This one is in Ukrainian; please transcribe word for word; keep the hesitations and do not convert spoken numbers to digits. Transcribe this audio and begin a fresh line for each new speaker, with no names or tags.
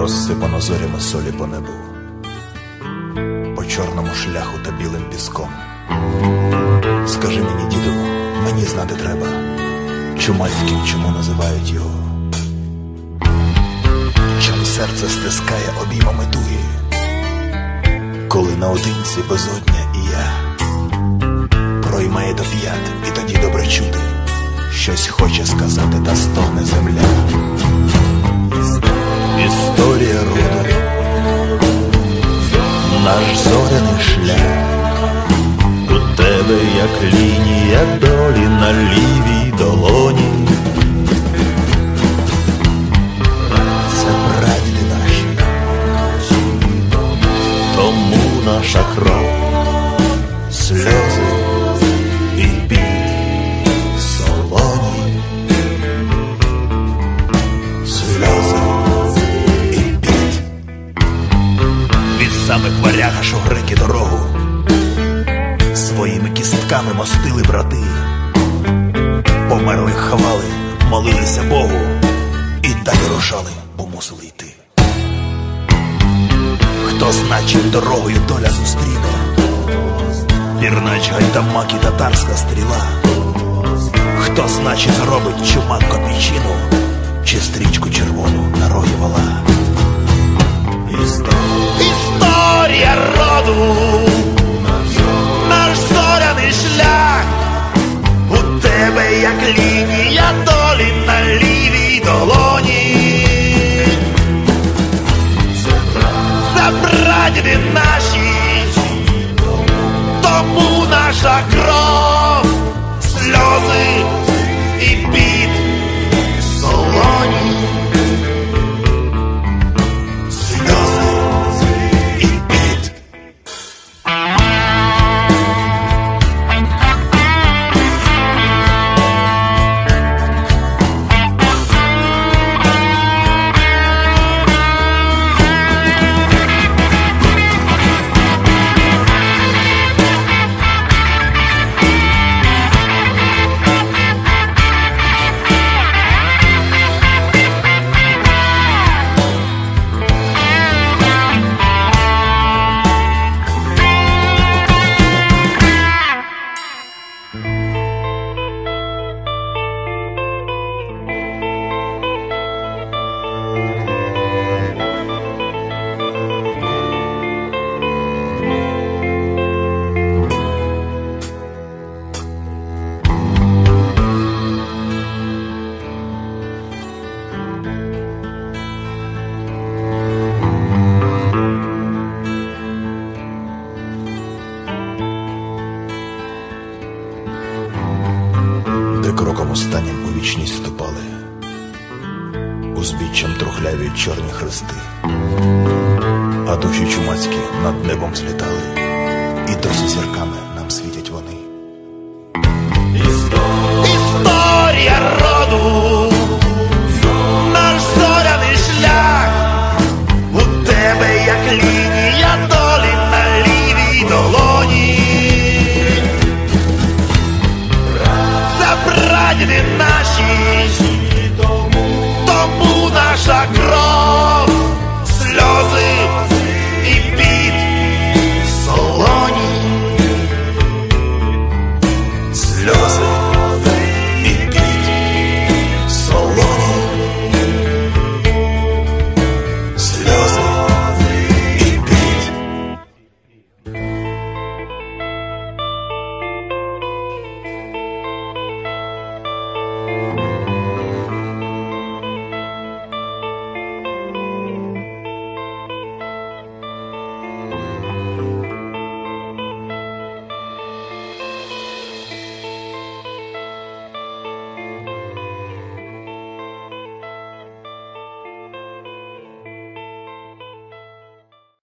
розсипано зорями солі по небу, по чорному шляху та білим піском. Скажи мені, діду, мені знати треба, Чумацьким чому називають його? Чим серце стискає обіймами туги, коли наодинці безодня і я, проймає до п'ят, і тоді добре чути, щось хоче сказати, та стогне земля. Історія роду, наш зоряний шлях, у тебе як лінія долі на лівій долоні. Це прадіди наші, тому наша кров, сльози і біль солоні. Сльози і біль. Від самих варяг аж у греки дорогу своїми кістками мостили брати, померлих ховали, молилися Богу, і далі рушали, бо мусили йти. Хто зна, чим дорогою доля зустріне, пірнач, гайдамак і татарська стріла. Хто зна, чи зробить чумак копійчину, чи стрічку червону на рогі вола. Історія роду, наш зоряний шлях, у тебе як лінія долі на лівій долоні. Це прадіди наші, тому наша кров, сльози і піт солоні. Сльози і піт. Кроком останнім у вічність ступали, узбіччям трухляві чорні хрести, а душі чумацькі над небом злітали, і досі зірками нам світять вони. Історія роду, наш зоряний шлях, у тебе як лінія долі на лівій долоні. Прадіди наші, тому наша кров,